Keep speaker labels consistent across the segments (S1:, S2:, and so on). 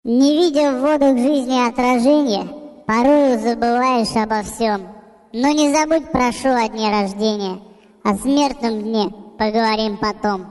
S1: Не видя в водах жизни отражения, порою забываешь обо всем. Но не забудь, прошу, о дне рождения. О смертном дне поговорим потом.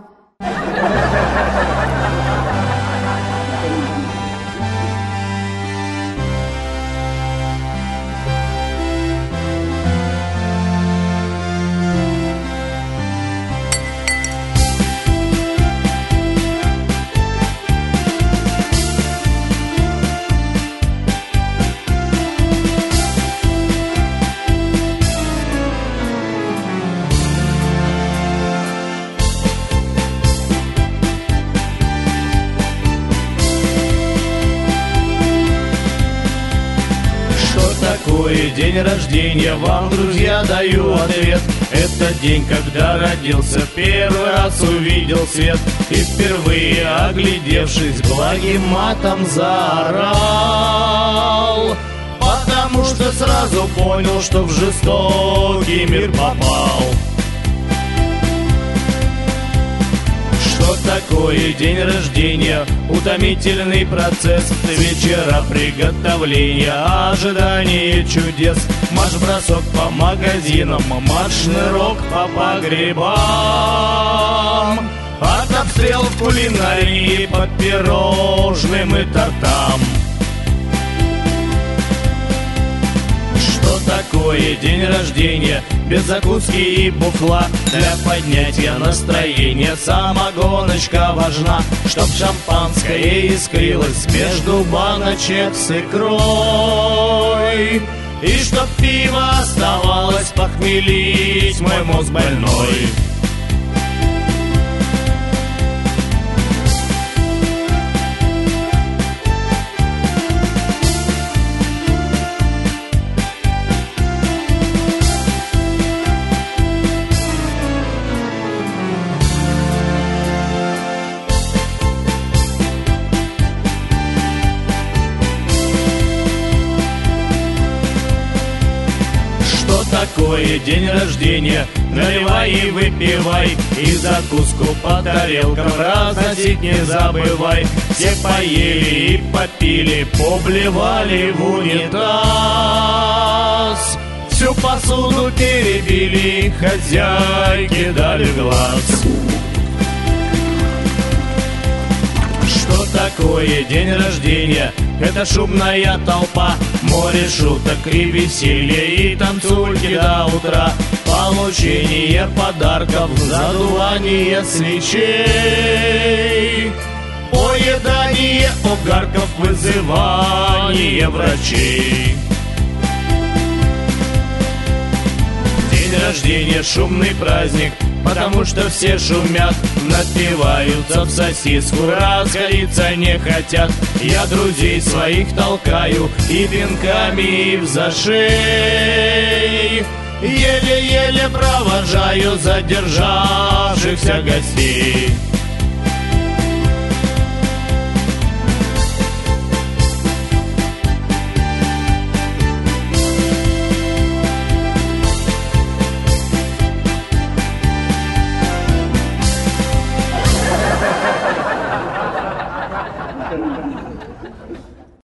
S2: Такой день рождения вам, друзья, даю ответ. Это день, когда родился, первый раз увидел свет. И впервые, оглядевшись, благим матом заорал, потому что сразу понял, что в жестокий мир попал. Что такое день рождения? Утомительный процесс вечера приготовления, ожидание чудес. Марш-бросок по магазинам, марш-шнырок по погребам, от обстрелов кулинарии под пирожным и тортам. Что такое день рождения? Без закуски и бухла, для поднятия настроения самогоночка важна. Чтоб шампанское искрилось между баночек с икрой, и чтоб пиво оставалось похмелить мой мозг больной. Такое день рождения? Наливай и выпивай, и закуску по тарелкам разносить не забывай. Все поели и попили, поблевали в унитаз, всю посуду перебили, хозяйке дали в глаз. Что такое день рождения? Это шумная толпа, море шуток и веселья, и танцульки до утра, получение подарков, задувание свечей, поедание огарков, вызывание врачей. День рождения — шумный праздник, потому что все шумят, напиваются в сосиску, расходиться не хотят. Я друзей своих толкаю и пинками, и в зашей, еле-еле провожаю задержавшихся гостей.